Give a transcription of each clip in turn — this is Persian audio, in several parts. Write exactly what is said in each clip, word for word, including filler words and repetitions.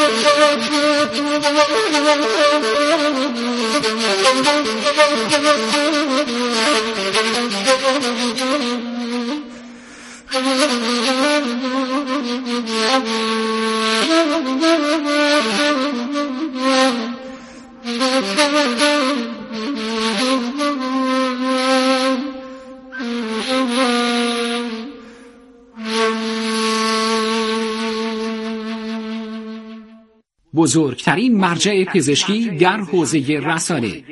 بزرگترین مرجع پزشکی در حوزه رسانه.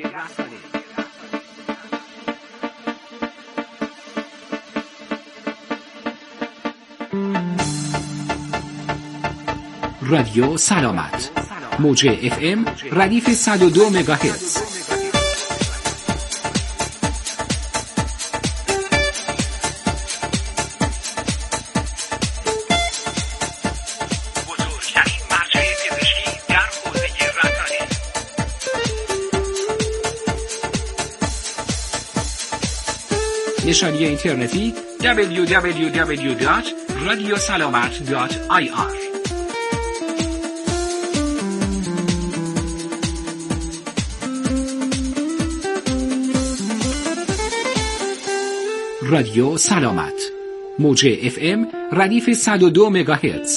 رادیو سلامت، موج اف ام ردیف صد و دو مگاهرتز. نشانی اینترنتی دبلیو دبلیو دبلیو دات رادیو سلامت دات آی آر. رادیو سلامت، موج اف ام ردیف صد و دو مگاهرتز.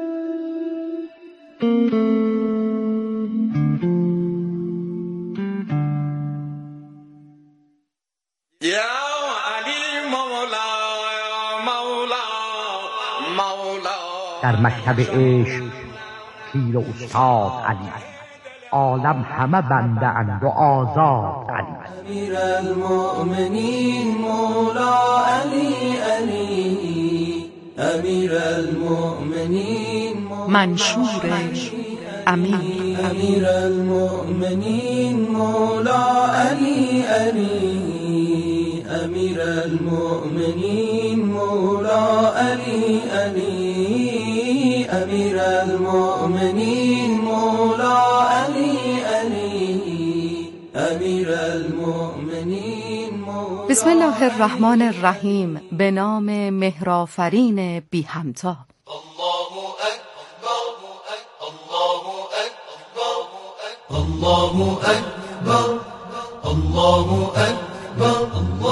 در مکتب عشق پیر و استاد علی، عالم همه بنده اند و آزاد علی. امیر المؤمنین مولا علی علی، امیر المؤمنین منشور امیر. امیر المؤمنین مولا علی علی، امیر المؤمنین مولا علی علی، امیر المؤمنین مولا علی علی، امیر المؤمنین مولا. بسم الله الرحمن الرحیم. به نام مهرآفرین بی همتا. الله اکبر، الله اکبر، الله اکبر، الله اکبر،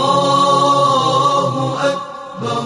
الله اکبر،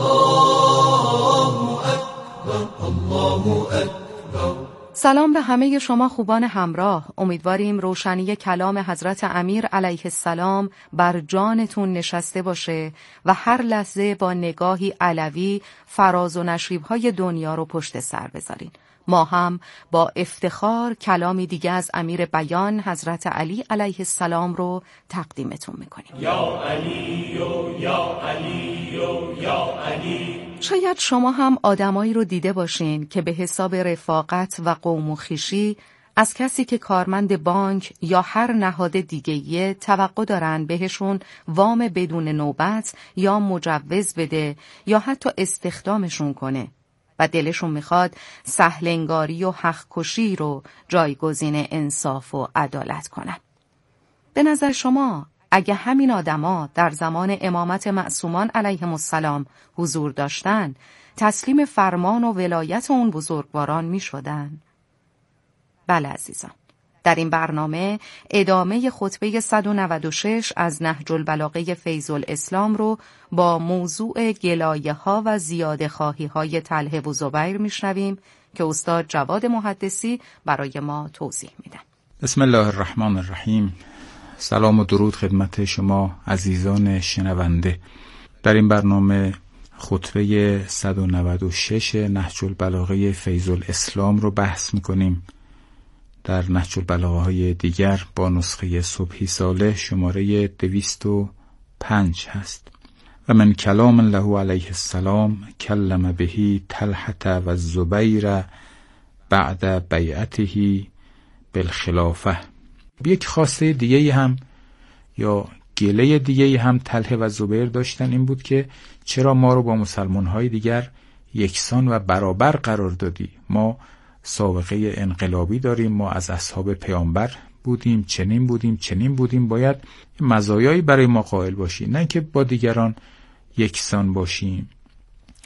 الله اکبر، الله اکبر. سلام به همه شما خوبان همراه. امیدواریم روشنی کلام حضرت امیر علیه السلام بر جانتون نشسته باشه و هر لحظه با نگاهی علوی فراز و نشیب‌های دنیا رو پشت سر بذارین. ما هم با افتخار کلامی دیگه از امیر بیان حضرت علی علیه السلام رو تقدیمتون میکنیم. یا علی و یا علی و یا علی. شاید شما هم آدمایی رو دیده باشین که به حساب رفاقت و قوم و خویشی از کسی که کارمند بانک یا هر نهاد دیگه‌ای توقع دارن بهشون وام بدون نوبت یا مجوز بده یا حتی استخدامشون کنه و دلشون میخواد سهلنگاری و حق کشی رو جایگزین انصاف و عدالت کنن. به نظر شما اگه همین آدما در زمان امامت معصومان علیهم السلام حضور داشتن، تسلیم فرمان و ولایت اون بزرگواران میشدن؟ بله عزیزان، در این برنامه ادامه خطبه صد و نود و شش از نهج البلاغه فیض الاسلام رو با موضوع گلایه ها و زیاده خواهی های طلحه و زبیر میشنویم که استاد جواد محدثی برای ما توضیح میدن. بسم الله الرحمن الرحیم. سلام و درود خدمت شما عزیزان شنونده. در این برنامه خطبه صد و نود و شش نهج البلاغه فیض الاسلام رو بحث میکنیم. در نهج البلاغه های دیگر با نسخه صبحی صالح شماره دویست و پنج هست. و من کلام له علیه السلام کلم بهی طلحة و الزبیر بعد بیعته بالخلافه. یک خواسته دیگه هم یا گله دیگه هم طلحه و زبیر داشتن، این بود که چرا ما رو با مسلمان‌های دیگر یکسان و برابر قرار دادی؟ ما سابقه انقلابی داریم، ما از اصحاب پیامبر بودیم، چنین بودیم چنین بودیم، باید مزایایی برای ما قائل باشی، نه که با دیگران یکسان باشیم.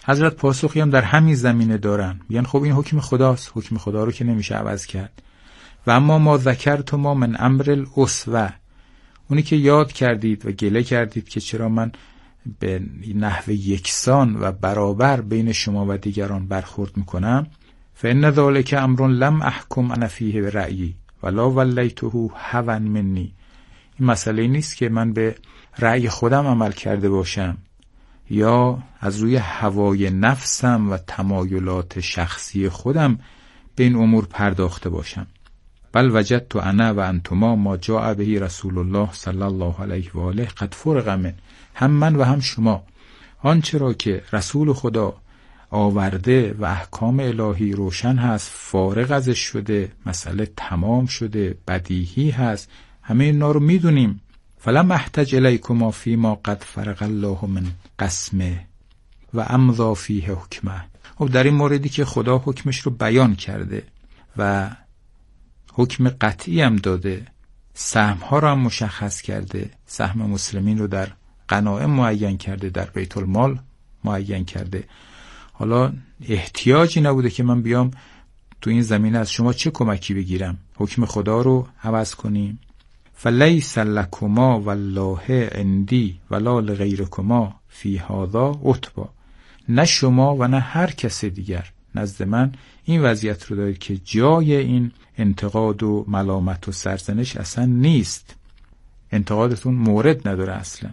حضرت پاسخی هم در همین زمینه دارن، میگن خب این حکم خداست، حکم خدا رو که نمیشه عوض کرد. و اما ما ذکرتم ما من امر الاسوه، اونی که یاد کردید و گله کردید که چرا من به نحو یکسان و برابر بین شما و دیگران برخورد میکنم، فإن ذلک امر لم احکم انا فیه برأیی ولا ولیته هوا منی. این مسئله نیست که من به رأی خودم عمل کرده باشم یا از روی هوای نفسم و تمایلات شخصی خودم به این امور پرداخته باشم. بل وجدت انا و انتما ما جاء به رسول الله صلی الله علیه و آله قد فرق من، هم من و هم شما آنچه را که رسول خدا آورده و احکام الهی روشن هست، فارغ ازش شده، مسئله تمام شده، بدیهی هست، همه اینا رو میدونیم. فلم احتج الیکما فیما قد فرق الله من قسمه و امضا فیه حکمه. و در این موردی که خدا حکمش رو بیان کرده و حکم قطعی هم داده، سهم ها رو هم مشخص کرده، سهم مسلمین رو در غنایم معین کرده، در بیت المال معین کرده. حالا احتیاجی نبوده که من بیام تو این زمینه از شما چه کمکی بگیرم، حکم خدا رو عوض کنیم. فلیس لکما والله عندی ولا لغیرکما فی هذا عتبا. نه شما و نه هر کس دیگر نزد من این وضعیت رو دارید که جای این انتقاد و ملامت و سرزنش اصلا نیست، انتقادتون مورد نداره اصلا.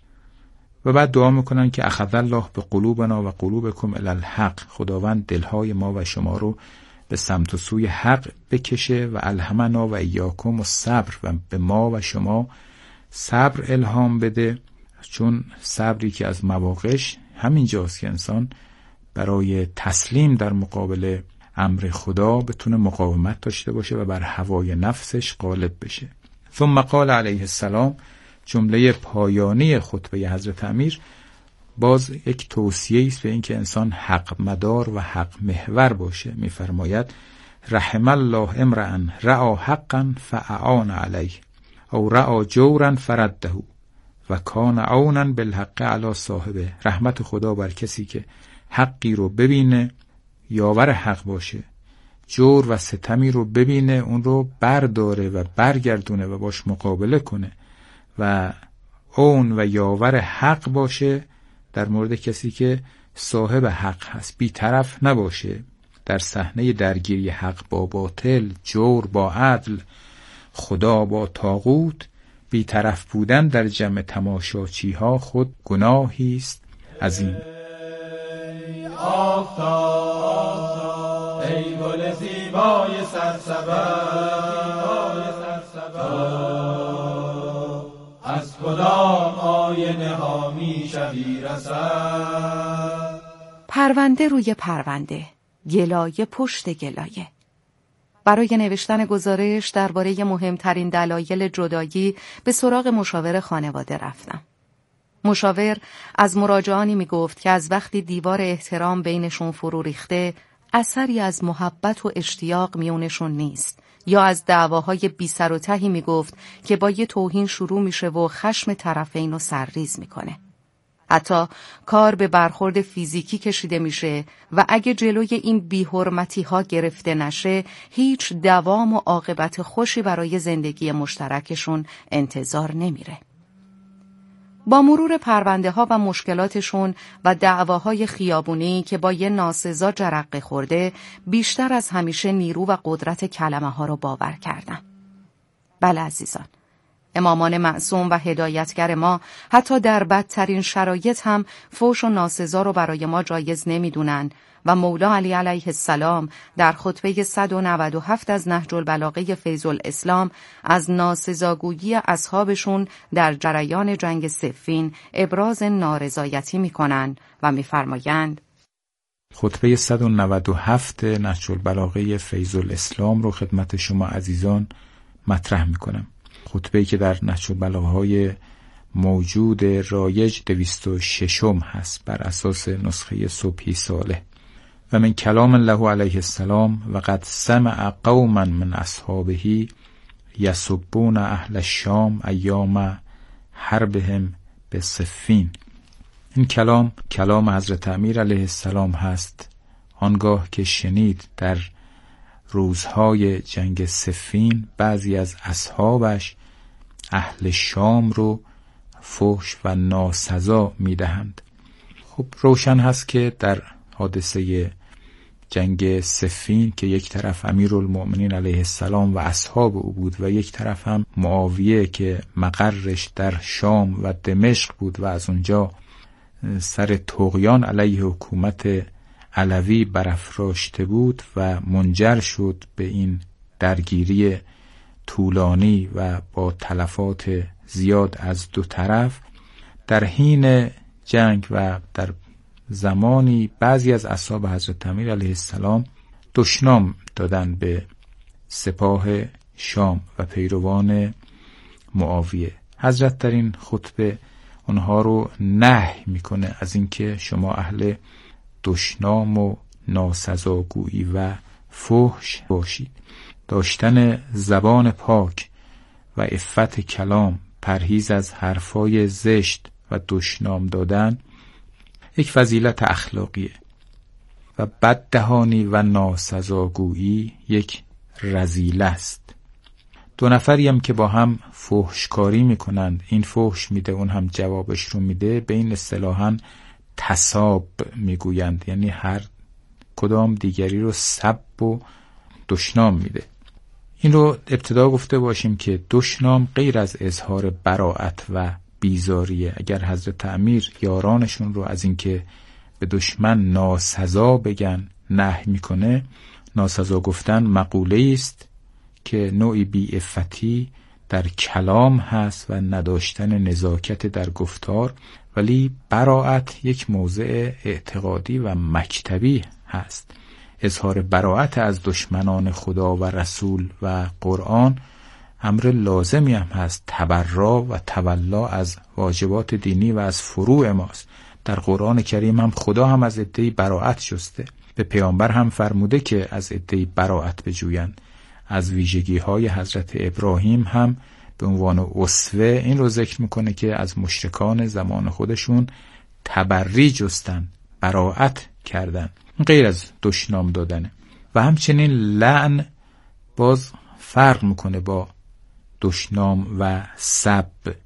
و بعد دعا میکنن که اخذ الله به قلوبنا و قلوبکم الی الحق، خداوند دلهای ما و شما رو به سمت و سوی حق بکشه و الهمنا و ایاکم و صبر، و به ما و شما صبر الهام بده، چون صبری که از مواقعش همینجاست که انسان برای تسلیم در مقابل امر خدا بتونه مقاومت داشته باشه و بر هوای نفسش غالب بشه. ثم قال علیه السلام، جمله پایانی خطبه حضرت امیر باز یک توصیه است به این که انسان حق مدار و حق محور باشه. میفرماید رحم الله امرأ رعا حقا فاعان علیه او رعا جورا فرده و کان عونا بالحق علی صاحبه. رحمت خدا بر کسی که حقی رو ببینه، یاور حق باشه، جور و ستمی رو ببینه، اون رو برداره و برگردونه و باش مقابله کنه، و اون و یاور حق باشه در مورد کسی که صاحب حق هست، بی طرف نباشه در صحنه درگیری حق با باطل، جور با عدل، خدا با طاغوت. بی طرف بودن در جمع تماشاچی ها خود گناهی است عظیم. آفتاب ای گل زیبای سرسبز، از کدام آینه ها می شوی رسد. پرونده روی پرونده، گلایه پشت گلایه. برای نوشتن گزارش درباره مهمترین دلایل جدایی به سراغ مشاور خانواده رفتم. مشاور از مراجعانی می گفت که از وقتی دیوار احترام بینشون فرو ریخته، اثری از محبت و اشتیاق میونشون نیست، یا از دعواهای بی سر و تهی می گفت که با یه توهین شروع میشه و خشم طرفین رو سرریز میکنه. حتی کار به برخورد فیزیکی کشیده میشه و اگه جلوی این بی‌حرمتی ها گرفته نشه، هیچ دوام و عاقبت خوشی برای زندگی مشترکشون انتظار نمیره. با مرور پرونده ها و مشکلاتشون و دعواهای خیابونی که با یه ناسزا جرقه خورده، بیشتر از همیشه نیرو و قدرت کلمه ها رو باور کردم. بله عزیزان، امامان معصوم و هدایتگر ما حتی در بدترین شرایط هم فحش و ناسزا رو برای ما جایز نمیدونن و مولا علی علیه السلام در خطبه صد و نود و هفت از نهج البلاغه فیض الاسلام از ناسزاگویی اصحابشون در جریان جنگ صفین ابراز نارضایتی میکنن و میفرمایند: خطبه صد و نود و هفت نهج البلاغه فیض الاسلام رو خدمت شما عزیزان مطرح میکنم. خطبه‌ای که در نهج البلاغه‌های موجود رایج دویست و ششم هست بر اساس نسخه صبحی صالح. و من کلام الله علیه السلام و قد سمع قوما من اصحابه یسبون اهل الشام ایام حربهم به صفین. این کلام کلام حضرت امیر علیه السلام هست. آنگاه که شنید در روزهای جنگ صفین بعضی از اصحابش اهل شام رو فحش و ناسزا میدهند. خب روشن هست که در حادثه جنگ صفین که یک طرف امیرالمؤمنین علیه السلام و اصحاب او بود و یک طرف هم معاویه که مقرش در شام و دمشق بود و از اونجا سر طغیان علیه حکومت علوی برافراشته بود و منجر شد به این درگیری طولانی و با تلفات زیاد از دو طرف. در حین جنگ و در زمانی بعضی از اصحاب حضرت امیر علیه السلام دشنام دادن به سپاه شام و پیروان معاویه. حضرت در این خطبه اونها رو نهی میکنه از اینکه شما اهل دشنام و ناسزاگویی و فحش باشید. داشتن زبان پاک و عفت کلام، پرهیز از حرفای زشت و دشنام دادن یک فضیلت اخلاقیه و بددهانی و ناسزاگویی یک رذیله است. دو نفری هم که با هم فحشکاری میکنند، این فحش میده اون هم جوابش رو میده، به این اصطلاحاً تساب میگویند، یعنی هر کدام دیگری رو سب و دشنام میده. این رو ابتدا گفته باشیم که دشنام غیر از اظهار براءت و بیزاریه. اگر حضرت امیر یارانشون رو از اینکه به دشمن ناسزا بگن نهی میکنه، ناسزا گفتن مقوله است که نوعی بی‌عفتی در کلام هست و نداشتن نزاکت در گفتار، ولی براءت یک موضع اعتقادی و مکتبی هست. اظهار براءت از دشمنان خدا و رسول و قرآن امر لازمی هم هست. تبرا و تولا از واجبات دینی و از فروع ماست. در قرآن کریم هم خدا هم از عده‌ای براءت جسته، به پیامبر هم فرموده که از عده‌ای براءت بجویند. از ویژگی های حضرت ابراهیم هم به عنوان اسوه این رو ذکر میکنه که از مشرکان زمان خودشون تبری جستن، براءت کردن، غیر از دشنام دادنه. و همچنین لعن باز فرق میکنه با دشنام و سب.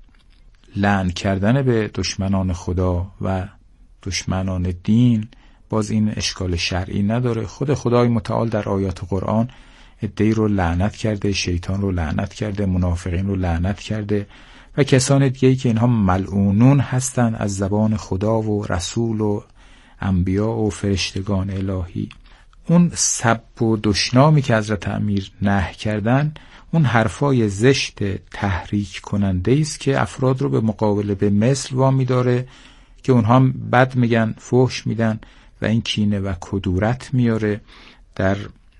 لعن کردن به دشمنان خدا و دشمنان دین باز این اشکال شرعی نداره. خود خدای متعال در آیات قرآن عده‌ای رو لعنت کرده، شیطان رو لعنت کرده، منافقین رو لعنت کرده و کسان دیگه‌ای که اینها ملعونون هستن از زبان خدا و رسول و انبیا و فرشتگان الهی. اون سب و دشنامی که حضرت امیر نهی کردن، اون حرفای زشت تحریک کننده است که افراد رو به مقابله به مثل وامی داره که اونها هم بد میگن، فحش میدن و این کینه و کدورت میاره. در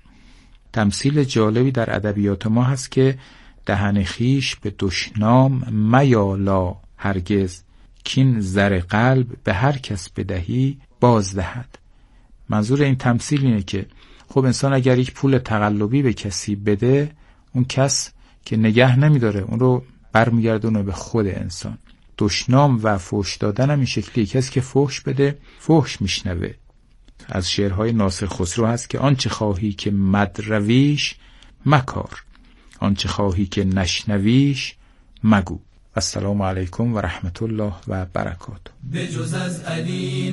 تمثیل جالبی در ادبیات ما هست که دهن خیش به دشنام میالا هرگز، کین زر قلب به هر کس بدهی باز دهد. منظور این تمثیل اینه که خب انسان اگر یک پول تقلبی به کسی بده، اون کس که نگه نمیداره اون رو برمیگردونه به خود انسان. دشنام و فحش دادن هم این شکلی، کسی که فحش بده فحش میشنوه. از شعرهای ناصر خسرو هست که آنچه خواهی که مدرویش مکار، آنچه خواهی که نشنویش مگو. السلام علیکم و رحمت الله و برکاته. به جز از علی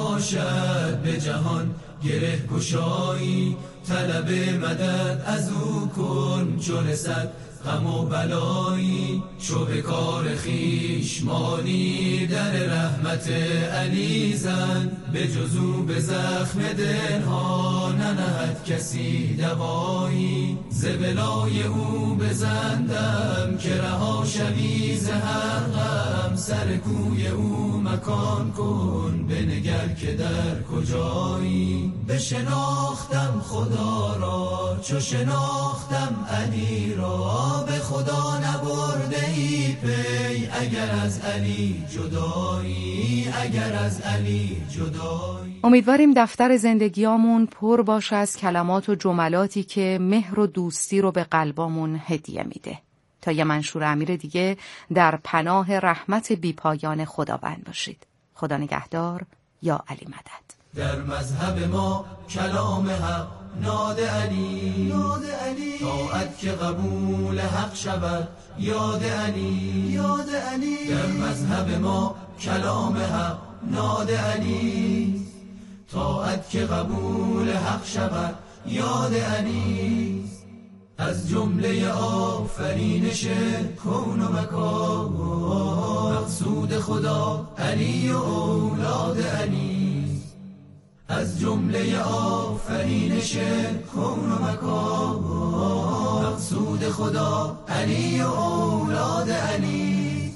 نباشد به جهان گره گشایی، طلب مدد از او کن چون رسد غم و بلایی. چو به کار خویش مانی در رحمت علی زن، به جز او به زخم دلها ننهد کسی دوایی. ز بلای او بزندم که رها شوی ز هر غم، سر کوی او مکان کن بنگر که در کجایی. بشناختم خدا را چو شناختم علی را، به خدا نبرده ای پی اگر از علی جدایی، اگر از علی جدایی. امیدواریم دفتر زندگیامون پر باشه از کلمات و جملاتی که مهر و دوستی رو به قلبامون هدیه میده. تا یه منشور امیر دیگه در پناه رحمت بیپایان خداوند باشید. خدا نگهدار. یا علی مدد. در مذهب ما کلام حق ناد علی، یاد علی، طاعت که قبول حق شود یاد علی، یاد علی. در مذهب ما کلام حق ناد علی، طاعت که قبول حق شود یاد علی. از جمله آفرینش کون و مکان، مقصود خدا علی و اولاد علی. از جمله آفرینش کون و مکان، مقصود خدا علی و اولاد علی.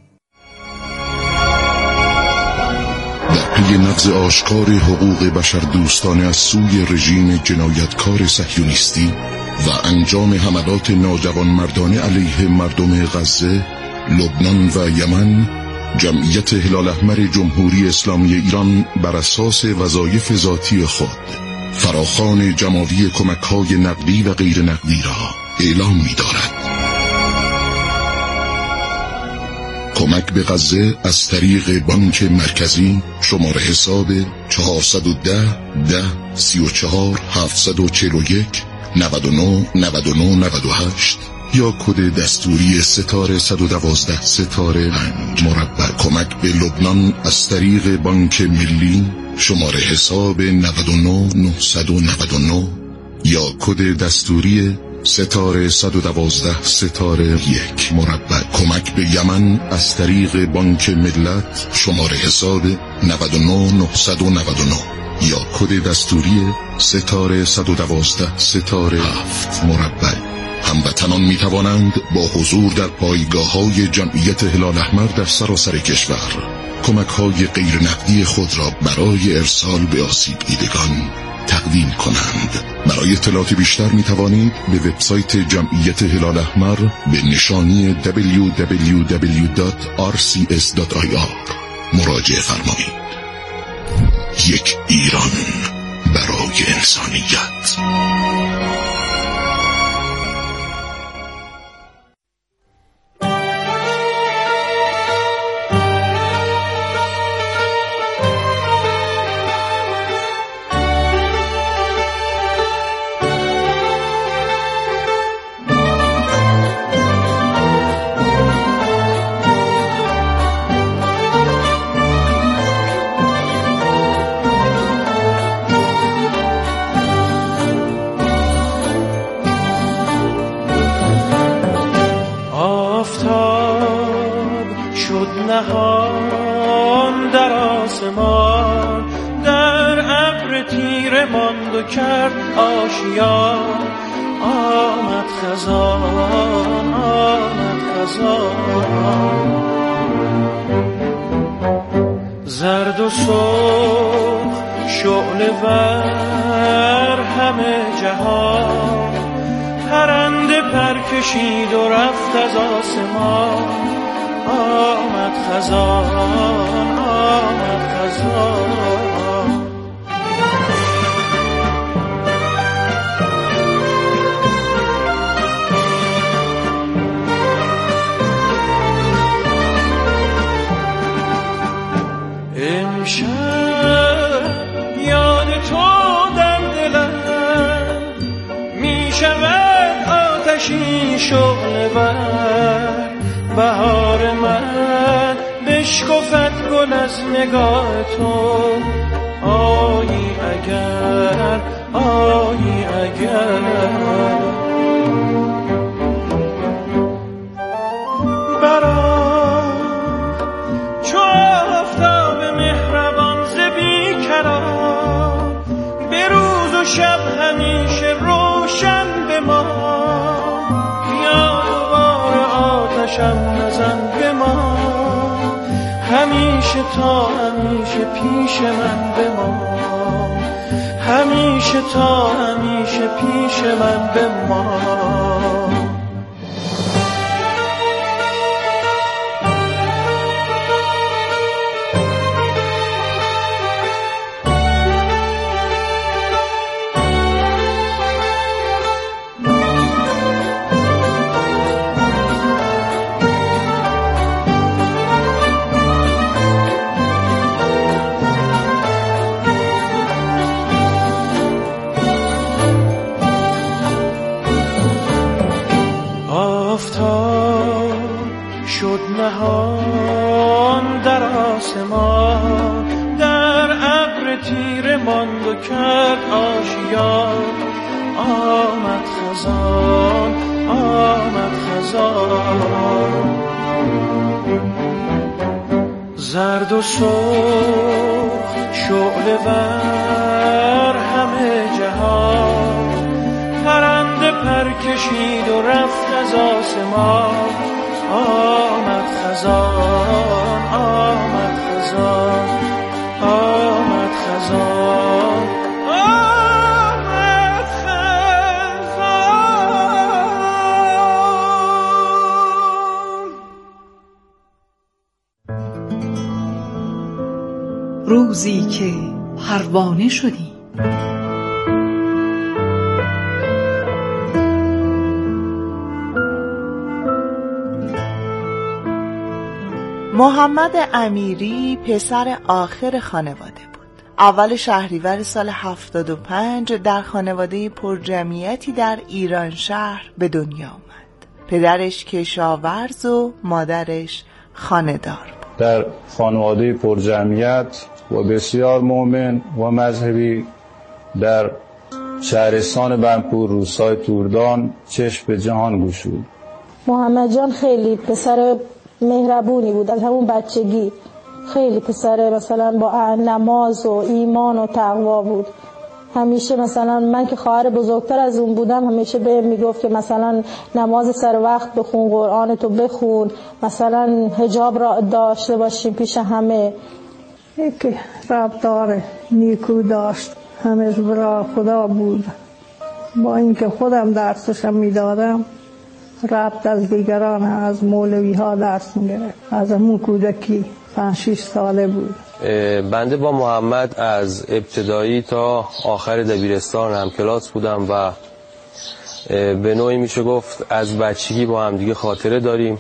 در پی نقض آشکار حقوق بشر دوستانه از سوی رژیم جنایتکار صهیونیستی و انجام حملات ناجوانمردانه علیه مردم غزه، لبنان و یمن، جمعیت هلال احمر جمهوری اسلامی ایران بر اساس وظایف ذاتی خود فراخوان جمعی کمک‌های نقدی و غیر نقدی را اعلام می‌دارد. کمک به غزه از طریق بانک مرکزی شماره حساب چهارصد و ده ده سی و چهار هفتصد و چهل و یک نود و نه نود و نه نود و هشت یا کد دستوری ستاره صد و دوازده ستاره پنج مربع. کمک به لبنان از طریق بانک ملی شماره حساب نود و نه نهصد و نود و نه یا کد دستوری ستاره صد و دوازده ستاره یک مربع. کمک به یمن از طریق بانک ملت شماره حساب نود و نه نهصد و نود و نه یا کد دستوری ستاره صد و دوازده ستاره هفت مربع. هموطنان می توانند با حضور در پایگاه‌های جمعیت هلال احمر در سراسر کشور کمک‌های غیر نقدی خود را برای ارسال به آسیب دیدگان تقدیم کنند. برای اطلاعات بیشتر می توانید به وبسایت جمعیت هلال احمر به نشانی دبلیو دبلیو دبلیو دات آر سی اس دات آی آر مراجعه فرمایید. یک ایران برای انسانیت. نهان در آسمان، در ابر تیره ماند و کرد آشیان. آمد خزان، آمد خزان، زرد و سرخ شعله ور همه جهان. پرنده پر کشید و رفت از آسمان. آمد خزان، آمد خزان. امشب یاد تو در دلم می شود آتشی شعله ور. بهار من بشکفت گل از نگاه تو. آیی اگر، آیی اگر. برام چو آفتاب مهربان ز بی‌قرار، به روز و شب همیشه روشن به ما. آتشم نزن به ما، همیشه تا همیشه پیش من بمان. همیشه تا همیشه پیش من بمان. نهان در آسمان، در ابر تیره ماند و کرد آشیان. آمد خزان، آمد خزان، زرد و سرخ شعله ور همه جهان. پرنده پر کشید و رفت از آسمان. آمد خزان، آمد خزان، آمد خزان، آمد خزان. روزی که پروانه شدی، محمد امیری پسر آخر خانواده بود. اول شهریور سال هفتاد و پنج در خانواده پرجمعیتی در ایران شهر به دنیا آمد. پدرش کشاورز و مادرش خانه‌دار بود. در خانواده پرجمعیت و بسیار مؤمن و مذهبی در شهرستان بنپور روستای توردان چشم به جهان گشود. محمد جان خیلی پسر مهربونی بود از همون بچگی. خیلی پسر مثلا با نماز و ایمان و تقوا بود. همیشه مثلا من که خواهر بزرگتر از اون بودم همیشه بهم میگفت که مثلا نماز سر وقت بخون، قرآن تو بخون، مثلا حجاب را داشته باشیم پیش همه. یک رفتار نیکو داشت، همه برای خدا بود. با اینکه خودم درسشم میدادم، ربط از دیگران، از مولوی ها درس میگرفت. از همون کودکی پنج شش ساله بود. بنده با محمد از ابتدایی تا آخر دبیرستان هم کلاس بودم و به نوعی میشه گفت از بچگی با هم دیگه خاطره داریم.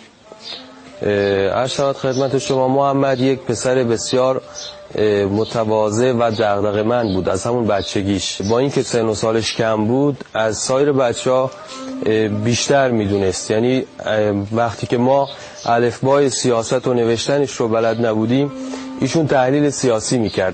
عرض شود خدمت شما محمد یک پسر بسیار متواضع و دغدغه‌مند بود از همون بچگیش. با اینکه سن و سالش کم بود از سایر بچه‌ها بیشتر میدونست. یعنی وقتی که ما الفبای سیاست و نوشتنش رو بلد نبودیم ایشون تحلیل سیاسی میکرد.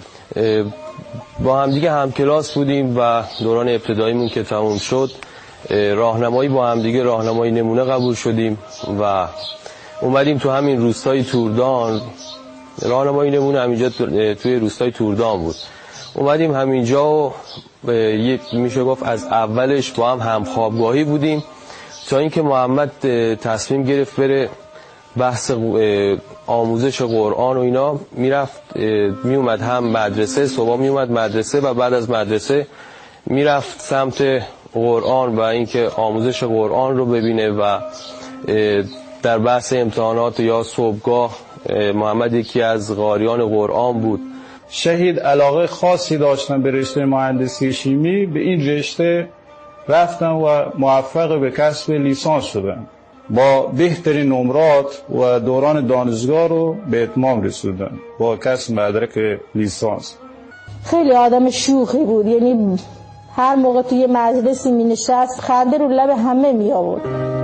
با هم دیگه هم کلاس بودیم و دوران ابتداییمون که تموم شد راهنمایی با هم دیگه راهنمایی نمونه قبول شدیم و اومدیم تو همین روستای توردان. راهنمایی نمونه همینجا توی روستای توردان بود. اومدیم همینجا و میشه گفت از اولش با هم همخوابگاهی بودیم تا اینکه محمد تصمیم گرفت بره بحث آموزش قرآن و اینا میرفت میومد هم مدرسه، صبح میومد مدرسه و بعد از مدرسه میرفت سمت قرآن و اینکه آموزش قرآن رو ببینه و در بحث امتحانات یا صبحگاه محمد یکی از قاریان قرآن بود. شهید علاقه خاصی داشتن به رشته مهندسی شیمی. به این رشته رفتن و موفق به کسب لیسانس شدن. با بهترین نمرات و دوران دانشگاه رو به اتمام رسوندن با کسب مدرک لیسانس. خیلی آدم شوخی بود، یعنی هر موقع توی مجلسی می نشست خنده رو لب همه می آورد.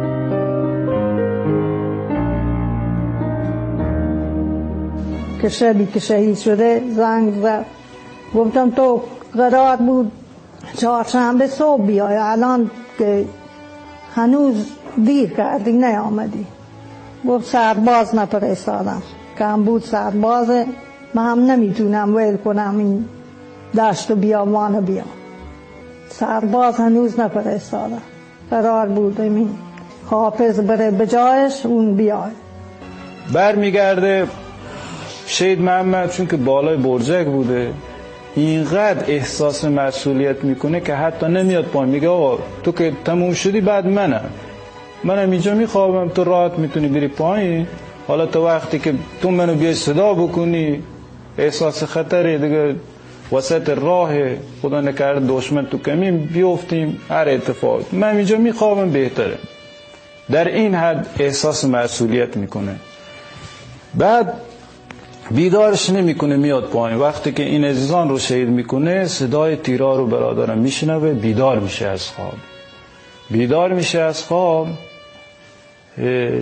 که شبی که شهید شده زنگ زد، گفتم تو قرار بود چهارشنبه صبح بیای، الان که هنوز دیر کردی نیامدی. گفت سرباز نفرستادم، کم بود سربازه، من هم نمیتونم ویل کنم این دشت و بیابان و بیام. سرباز هنوز نفرستادم، قرار بود این حافظ بره به جایش اون بیای. بر میگرده شهید محمد چون که بالای برجک بوده اینقدر احساس مسئولیت میکنه که حتی نمیاد پایین. میگه آقا تو که تموم شدی بعد منم منم اینجا میخوابم، تو راحت میتونی بری پایین. حالا تا وقتی که تو منو بیای صدا بکنی احساس خطره دیگه، وسط راه خدا نکرده دشمن تو کمین بیفتیم هر اتفاق، من اینجا میخوابم بهتره. در این حد احساس مسئولیت میکنه. بعد بیدارش نمیکنه میاد پایین. وقتی که این عزیزان رو شهید میکنه صدای تیرها رو برادرم میشنوه، بیدار میشه از خواب. بیدار میشه از خواب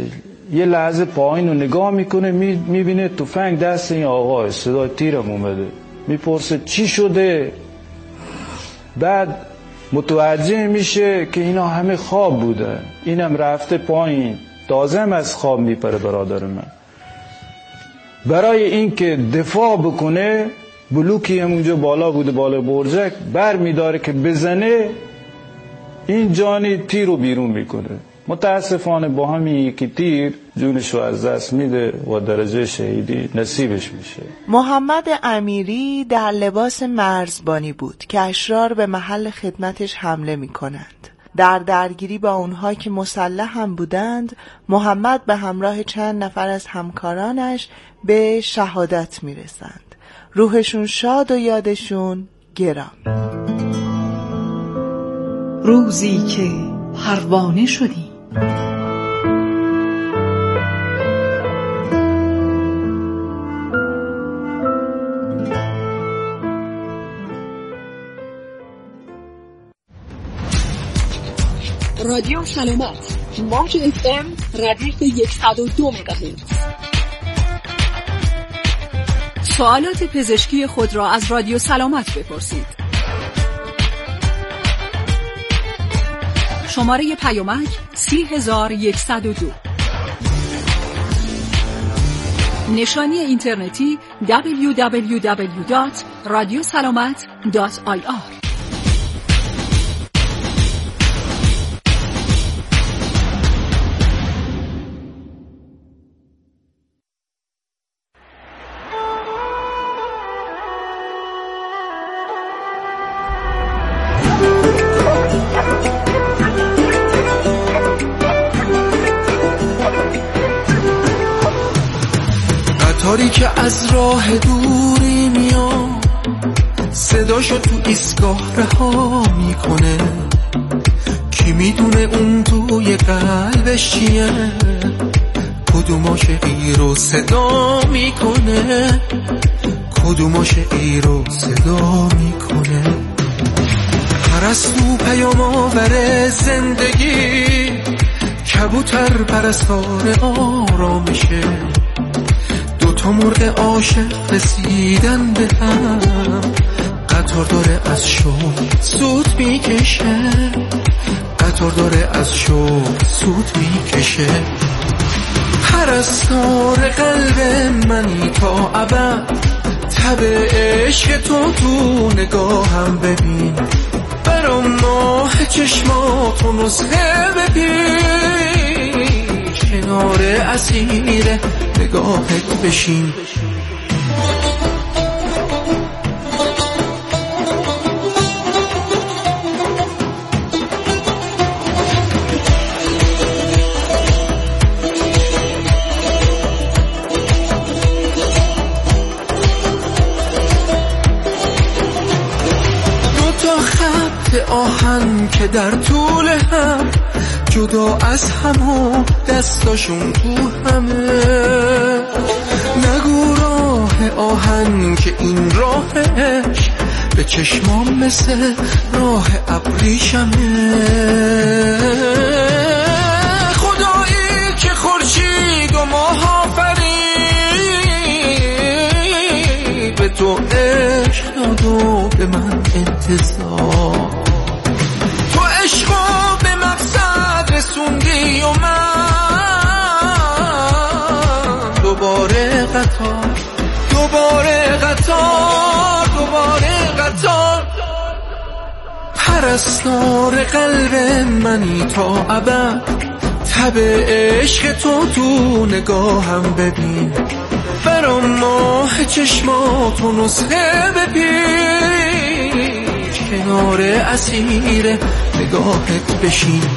یه لحظه پایین رو نگاه میکنه، میبینه تفنگ دست این آقای، صدای تیرم اومده، میپرسه چی شده؟ بعد متوجه میشه که اینا همه خواب بوده، اینم رفته پایین، تازه هم از خواب میپره. برادر من برای این که دفاع بکنه، بلوکی هم اونجا بالا بوده، بالا برجک، بر میداره که بزنه، این جانی تیر رو بیرون میکنه. متاسفانه با همین یکی تیر جونش رو از دست میده و درجه شهیدی نصیبش میشه. محمد امیری در لباس مرزبانی بود که اشرار به محل خدمتش حمله میکنند. در درگیری با اونها که مسلح هم بودند، محمد به همراه چند نفر از همکارانش به شهادت میرسند. روحشون شاد و یادشون گرام. روزی که پروانه شدی. رادیو سلامت، موج اف ام ردیف صد و دو مگاهرتز. سوالات پزشکی خود را از رادیو سلامت بپرسید. شماره پیامک سی هزار و صد و دو. نشانی اینترنتی دبلیو دبلیو دبلیو دات رادیو سلامت دات آی آر. قطاری که از راه دوری میاد، صداشو تو ایستگاه رها میکنه، کی میدونه اون توی قلبش چیه، کدوم عاشقی رو صدا میکنه، کدوم عاشقی رو صدا میکنه. پرستو پیام آور زندگی، کبوتر پرستار آرامشه، تا مرغ عاشق رسیدن به هم، قطار داره از شوق سود میکشه، قطار داره از شوق سود میکشه. پرستار قلب منی تا ابد، تب عشق تو تو نگاهم ببین، برام ماه چشماتو نسخه ببین، کنار اسیر نگاهت بشین. دو تا خط آهن که در طول هم، جدا از هم و دستاشون تو همه، نگو راه آهن که این راهش به چشمام مثل راه ابریشمه. خدایی که خورشید و ماه آفرید، به تو عشق داد و به من انتظار، تو عشقو به مقصد رسوندی و من دوباره قطار، دوباره قطار، دوباره قطار. پرستار قلب منی تا ابد، تب عشق تو تو نگاهم ببین، برام ماه چشماتو نسخه ببین، کنار اسیر نگاهت بشین.